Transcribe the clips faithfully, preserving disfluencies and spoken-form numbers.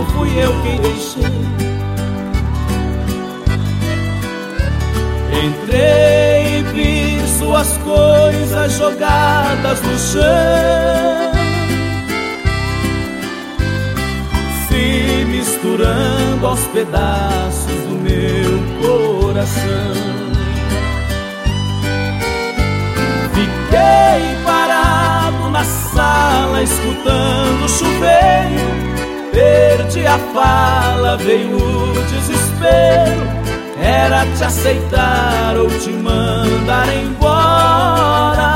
fui eu quem deixei. Entrei e vi suas coisas jogadas no chão, se misturando aos pedaços do meu coração. Fiquei parado na sala escutando o chuveiro, perdi a fala, veio o desespero. Era te aceitar ou te mandar embora.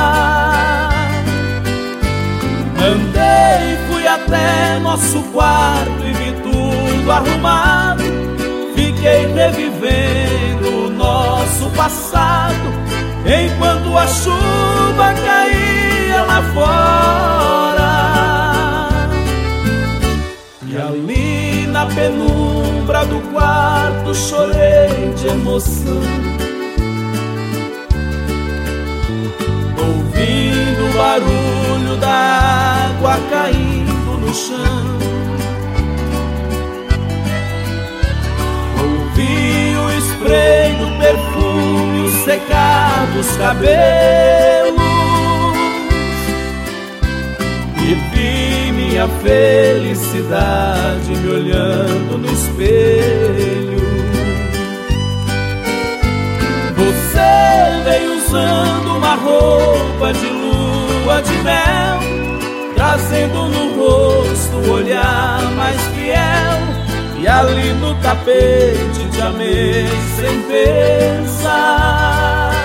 Andei, fui até nosso quarto e vi tudo arrumado. Fiquei revivendo o nosso passado, enquanto a chuva caía lá fora. E ali na penumbra do quarto chorei de emoção, ouvindo o barulho da água caindo no chão. Ouvi o spray do perfume, o secar dos cabelos, e vi minha felicidade me olhando no espelho. Você veio usando uma roupa de lua de mel, trazendo no rosto o olhar mais fiel. E ali no tapete te amei sem pensar.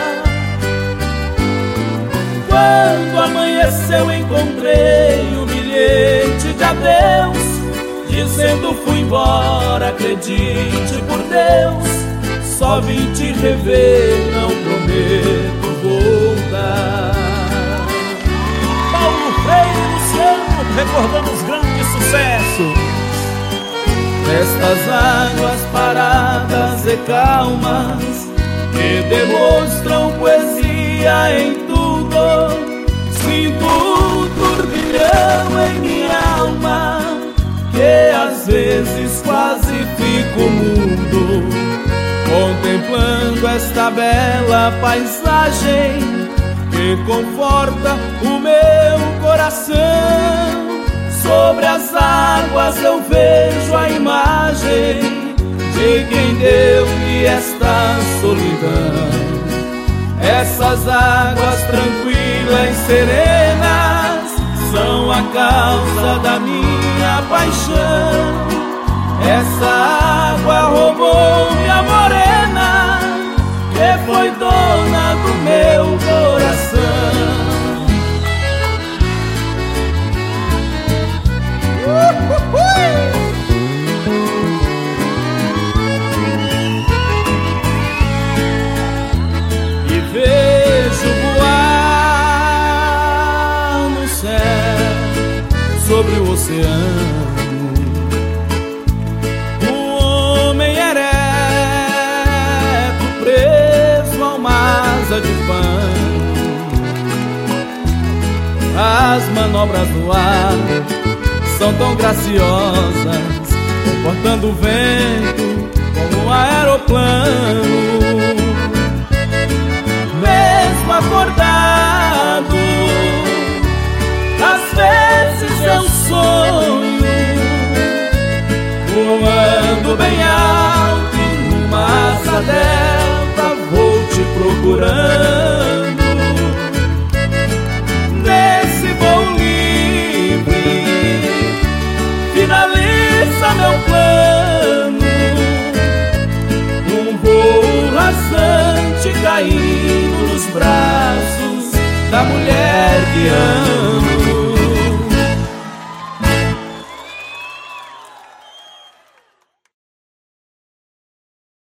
Quando amanheceu encontrei um bilhete de adeus, dizendo fui embora, acredite por Deus, só vim te rever, não prometo voltar. Paulo Freire e Luciano recordando os grandes sucessos. Estas águas paradas e calmas que demonstram poesia em tudo, sinto um turbilhão em minha alma, que às vezes quase fico mudo, contemplando esta bela paisagem que conforta o meu coração. Sobre as águas eu vejo a imagem de quem deu-me esta solidão. Essas águas tranquilas e serenas são a causa da minha paixão. Essa água roubou-me a morena, que foi dona do meu coração. E vejo voar no céu sobre o oceano um homem ereto preso a uma asa de pano. As manobras no ar são tão graciosas, comportando o vento como um aeroplano. Mesmo acordado, às vezes eu sonho, voando bem alto numa asa delta, vou te procurando.